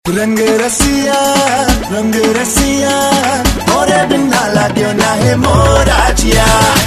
रंग रसिया मोरे बिना लाग्यो ना है मोरा जिया।